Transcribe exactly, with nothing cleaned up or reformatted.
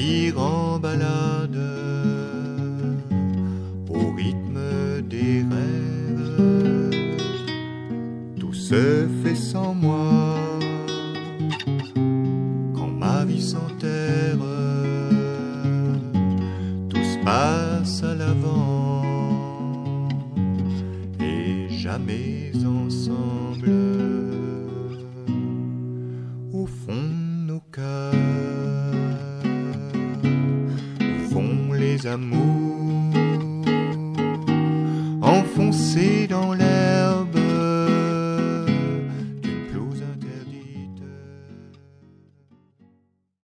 partir en balade au rythme des rêves. Tout se fait sans moi quand ma vie s'enterre. Tout se passe à l'avant et jamais ensemble. Au fond de nos cœurs, où vont les amours?